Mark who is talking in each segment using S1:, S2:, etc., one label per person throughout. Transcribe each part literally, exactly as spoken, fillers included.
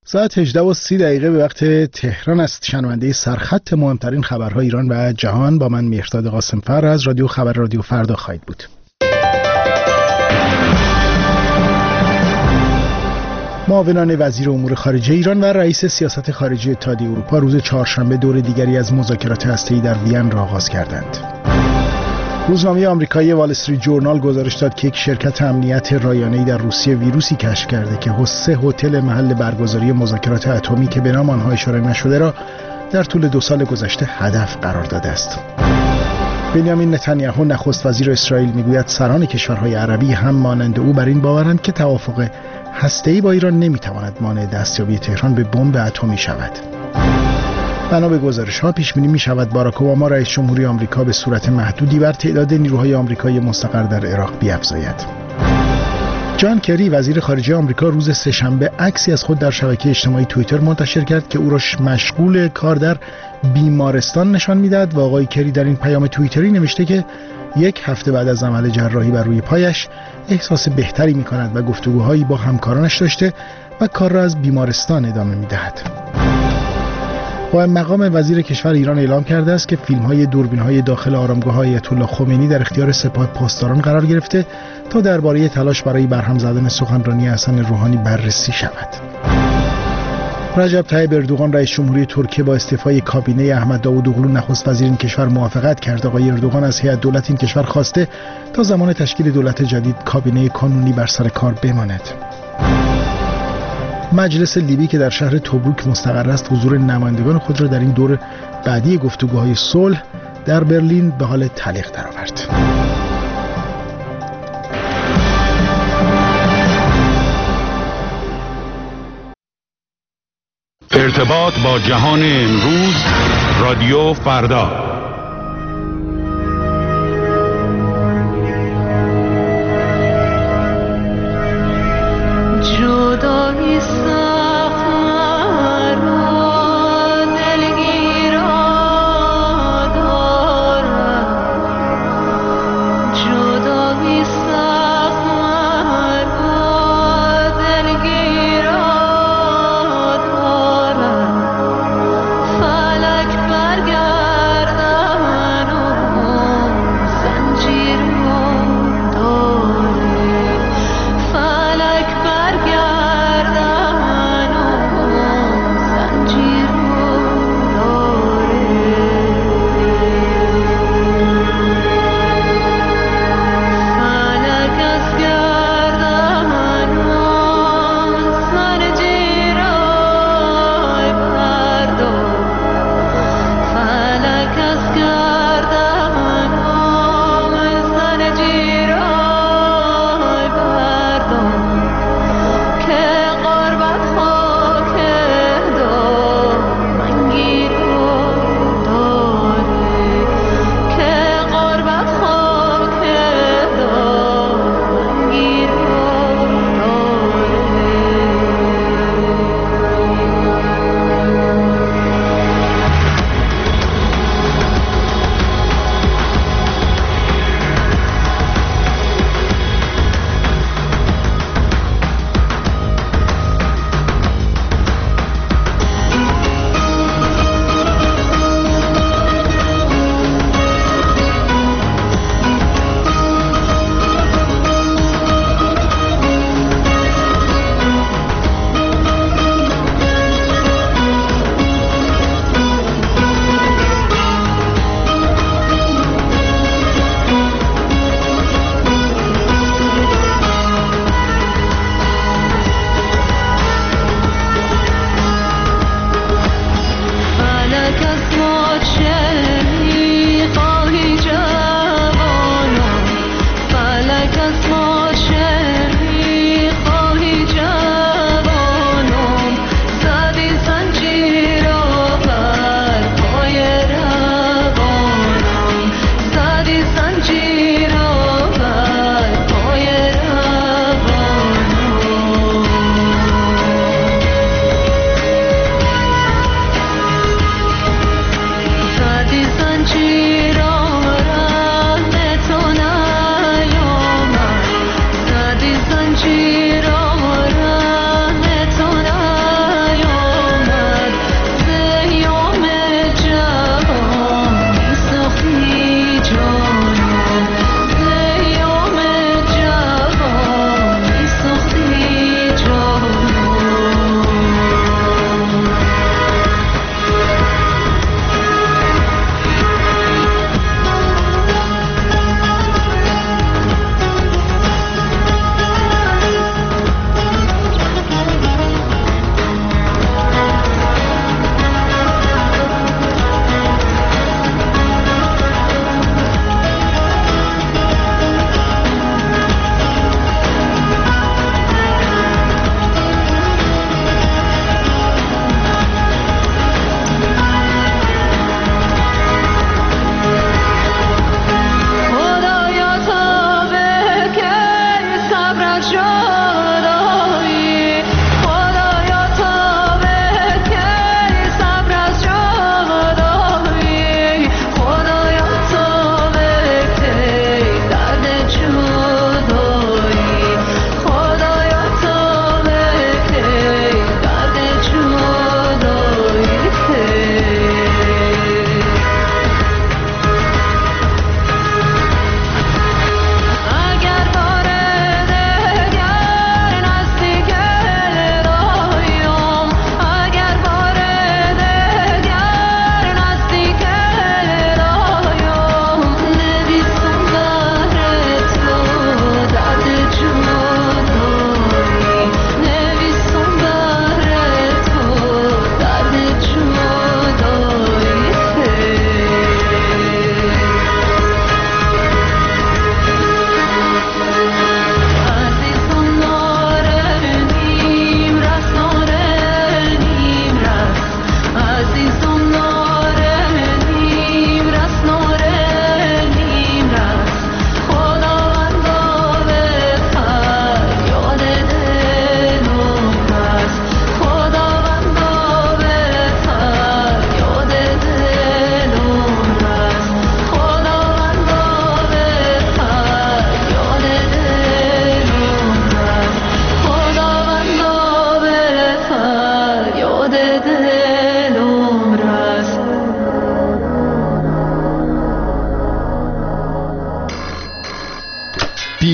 S1: ساعت هجده و سی دقیقه به وقت تهران است. شنونده سرخط مهمترین خبرهای ایران و جهان با من مهرداد قاسمفر از رادیو خبر رادیو فردا خواهید بود. معاونان وزیر امور خارجه ایران و رئیس سیاست خارجی اتحادیه اروپا روز چهارشنبه دور دیگری از مذاکرات هسته‌ای در وین را آغاز کردند. روزنامه آمریکایی وال استریت جورنال گزارش داد که یک شرکت امنیت رایانه‌ای در روسیه ویروسی کشف کرده که سه هتل محل برگزاری مذاکرات اتمی که به نام آنها اشاره نشده را در طول دو سال گذشته هدف قرار داده است. بنیامین نتانیاهو نخست وزیر اسرائیل میگوید سران کشورهای عربی هم مانند او بر این باورند که توافق هسته‌ای با ایران نمیتواند مانع دستیابی تهران به بمب اتمی شود. بنا به گزارش‌ها پیش بینی می‌شود باراک اوباما رئیس جمهوری آمریکا به صورت محدودی بر تعداد نیروهای آمریکایی مستقر در عراق بیفزاید. جان کری وزیر خارجه آمریکا روز سه‌شنبه عکسی از خود در شبکه اجتماعی توییتر منتشر کرد که او را مشغول کار در بیمارستان نشان می‌داد و آقای کری در این پیام توییتری نوشته که یک هفته بعد از عمل جراحی بر روی پایش احساس بهتری می‌کند و گفتگوهایی با همکارانش داشته و کار را از بیمارستان ادامه می‌دهد. با مقام وزیر کشور ایران اعلام کرده است که فیلم‌های دوربین‌های داخل آرامگاه آیت الله خمینی در اختیار سپاه پاسداران قرار گرفته تا درباره تلاش برای برهم زدن سخنرانی حسن روحانی بررسی شود. رجب طیب اردوغان رئیس جمهوری ترکیه با استعفای کابینه احمد داوودوغلو نخست وزیر این کشور موافقت کرد. آقای اردوغان از هیئت دولت این کشور خواسته تا زمان تشکیل دولت جدید کابینه کانونی بر سر کار بماند. مجلس لیبی که در شهر توبروک مستقر است حضور نمایندگان خود را در این دور بعدی گفتگوهای صلح در برلین به حال تعلیق درآورد.
S2: ارتباط با جهان امروز، رادیو فردا.
S3: فلک برگرد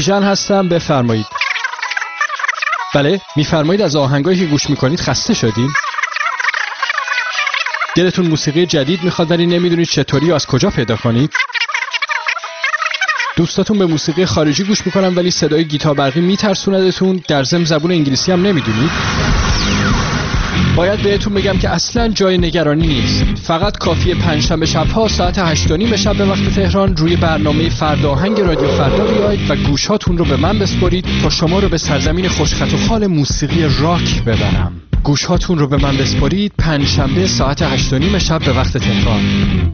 S3: بیژن هستم، بفرمایید. بله، میفرمایید از آهنگایی که گوش میکنید خسته شدین؟ دلتون موسیقی جدید میخواد ولی نمیدونید چطوری و از کجا پیدا کنید؟ دوستاتون به موسیقی خارجی گوش میکنن ولی صدای گیتار برقی میترسوندتون، در ضمن زبون انگلیسی هم نمیدونید؟ باید بهتون بگم که اصلا جای نگرانی نیست. فقط کافیه پنجشنبه شب‌ها ساعت هشت و نیم شب به وقت تهران روی برنامه فرداهنگ رادیو فردا بیاید و گوشاتون رو به من بسپارید تا شما رو به سرزمین خوشخط و خال موسیقی راک ببرم. گوشاتون رو به من بسپارید پنجشنبه ساعت هشت و نیم شب به وقت تهران.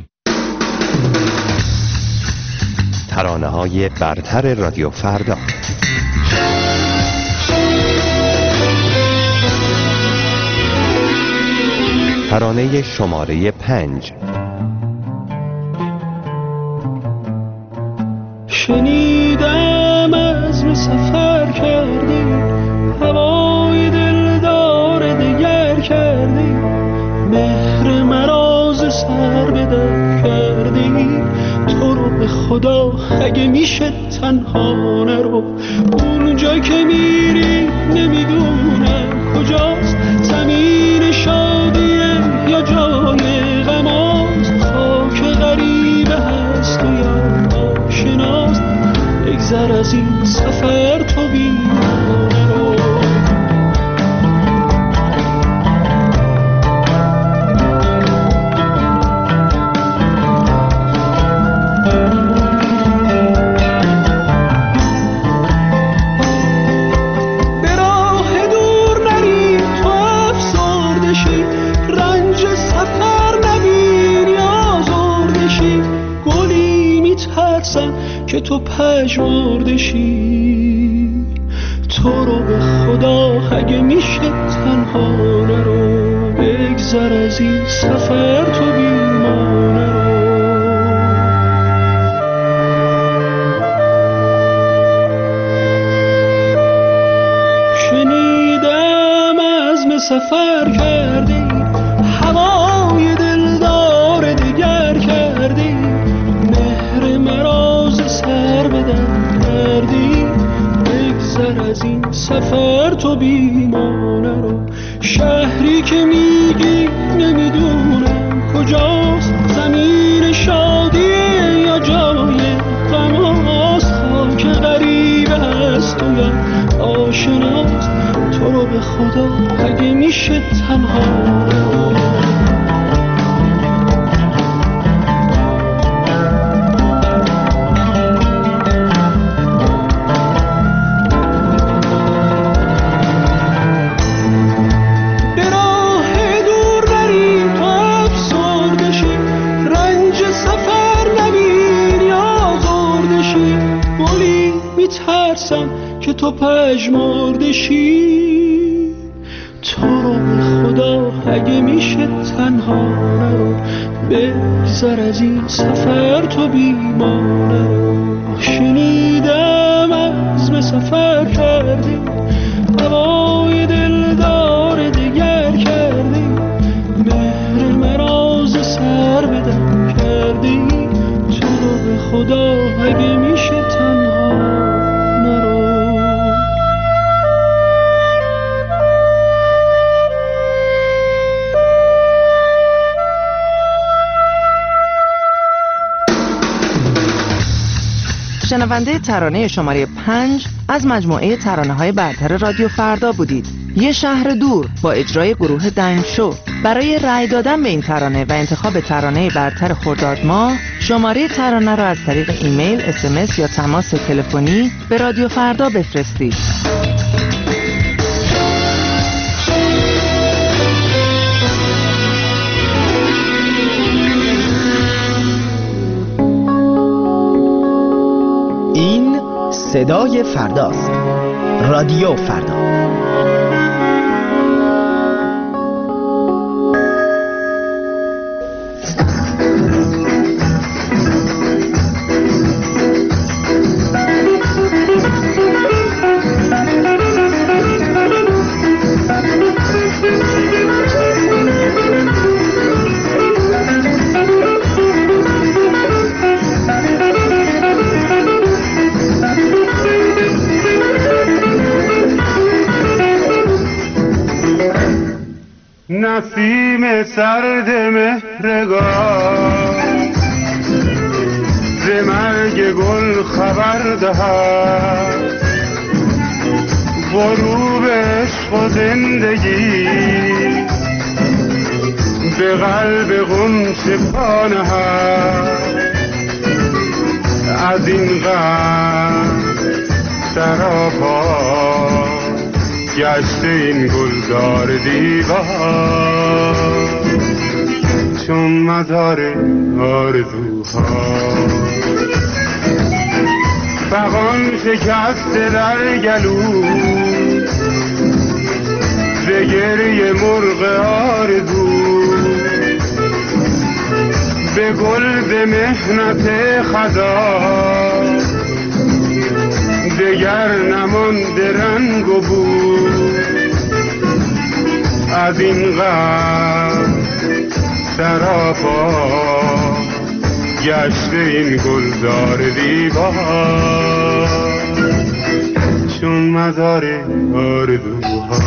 S4: ترانه‌های برتر رادیو فردا. ترانه شماره پنج.
S5: شنیدم عزم سفر کردی، هوای دلدار دگر کردی، مهر مراز سر به در کردی. تو رو به خدا اگه میشه تنها نرو، اونجا که میری نمیدونم کجاست، زمین شادیه یا جای غماست، خاک غریبه هست و یا آشناست. بگذر از این سفر تو بیمانه رو. که تو پژمرده شی، تو رو به خدا اگه میشه تنها نرو، بگذر از این سفر تو بیمانه رو. شنیدم عزم سفر کردی، هوای دلدار دگر کردی، مهر مراز سر بدن کردی. بگذر از این سفر تو بیمانه رو. شهری که میگی نمیدونم کجاست، زمین شادیه یا جای غماست، خاک غریبه هست و یا آشناست. تو رو به خدا اگه میشه تنها که تو پژمرده شی. تو رو به خدا اگه میشه تنها نرو، بگذر از این سفر تو بیمانه رو. شنیدم عزم سفر کردی، هوای دلدار دگر کردی، مهر مراز سر بدن کردی. تو رو به خدا اگه میشه تنها
S6: شنونده ترانه شماره پنج از مجموعه ترانه‌های برتر رادیو فردا بودید. یه شهر دور با اجرای گروه دنگشو. برای رأی دادن به این ترانه و انتخاب ترانه برتر خرداد ماه، شماره ترانه را از طریق ایمیل، اس ام اس یا تماس تلفنی به رادیو فردا بفرستید.
S7: صدای فرداست. رادیو فردا.
S8: نسیم سرد مهرگاه ز مرگ گل خبر دهد، غروب عشق و زندگی به قلب غنچه پا نهد. از این غم سراپا گشته این گلزار دیوار، چون مزار آرزوها. فغان شکسته در گلو ز گریه مرغ آرزو، به گل ز محنت خزان دگر نمانده رنگ و بو. از این غم سراپا گشته این گلزار دیوار، چون مزار آرزوها.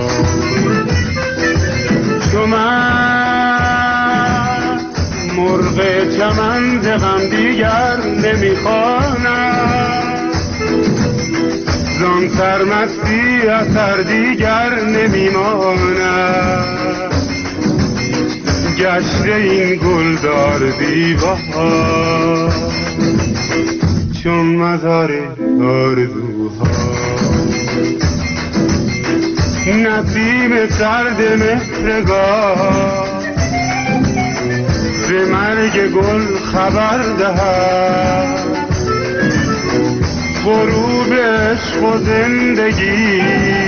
S8: چون من مرغ چمن ز غم دیگر نمیخوانم، زان سرمستی اثر دیگر نمیماند. گشته این گلدار دیوار، چون مزار آرزوها. نسیم سرد مهرگاه ز مرگ گل خبر دهد، غروب عشق و زندگی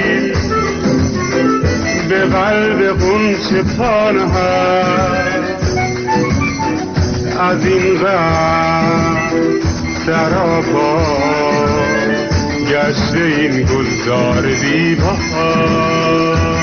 S8: به قلب غنچه پا نهد. از این غم سراپا گشته این گلزار دیوار،